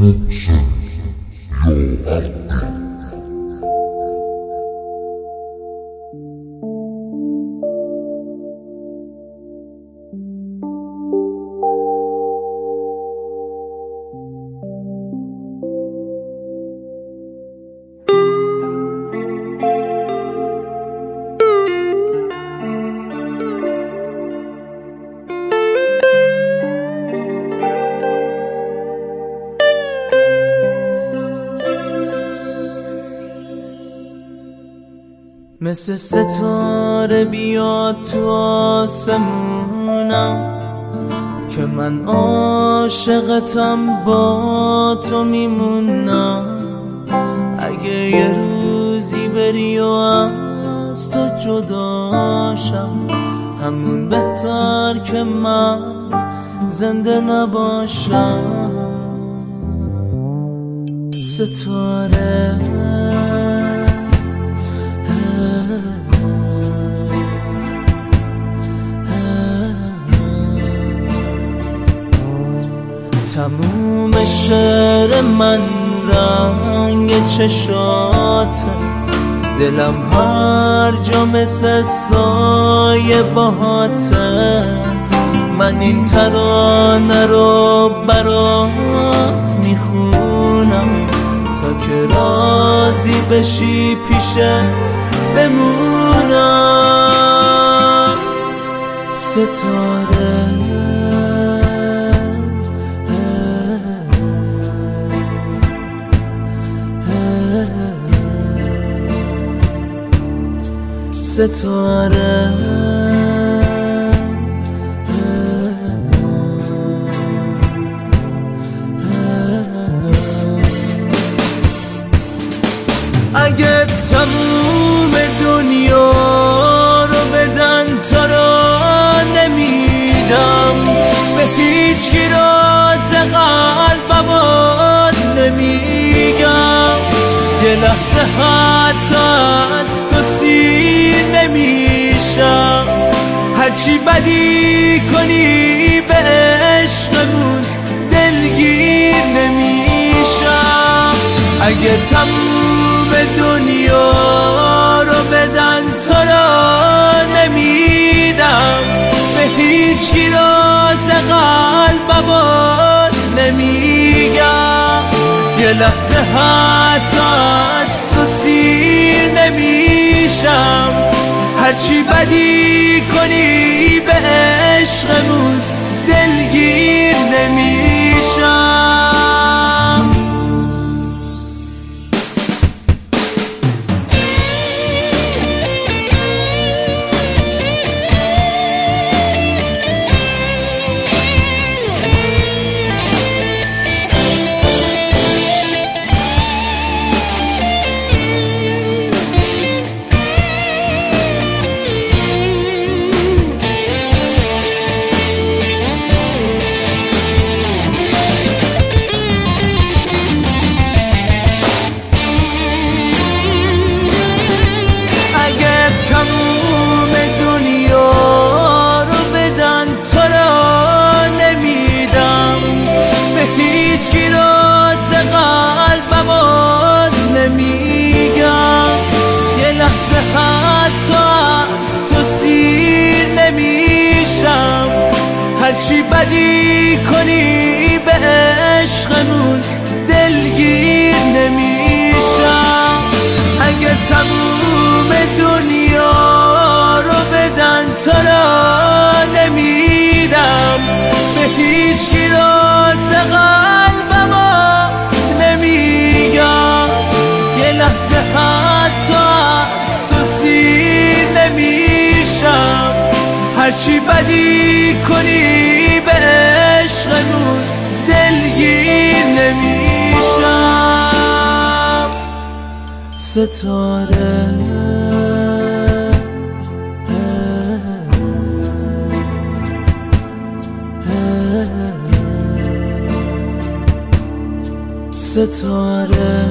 محسن یا عقی. مثل ستاره بیاد تو آسمونم که من عاشقتم، با تو میمونم. اگه یه روزی بری و از تو جداشم، همون بهتر که من زنده نباشم. ستاره تموم شعر من رنگ چشاته، دلم هر جا مثل سایه باهاته. من این ترانه رو برات میخونم تا که راضی بشی پیشت بمونم. ستاره ستاره اگه تموم دنیا رو بدن تو رو نمیدم، به هیچ کی راز قلبم نمیگم. یه لحظه حتی از تو سیر نمیشم، هرچی بدی کنی به عشقمون دلگیر نمیشم. اگه تموم دنیا رو بدن تو رو نمیدم، به هیچ کی راز قلبم نمیگم. یه لحظه حتی از تو سیر نمیشم، هرچی بدی کنی به عشقمون دلگیر نمیشم. هرچی بدی کنی به عشقمون دلگیر نمیشم. اگه تموم دنیا رو بدن تو رو نمیدم، به هیچ کی راز قلبم نمیگم. یه لحظه حتی از تو سیر نمیشم، هرچی بدی کنی به عشقمون دلگیر نمیشم. ستاره ستاره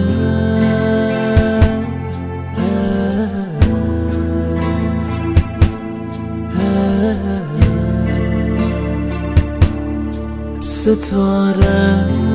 ستاره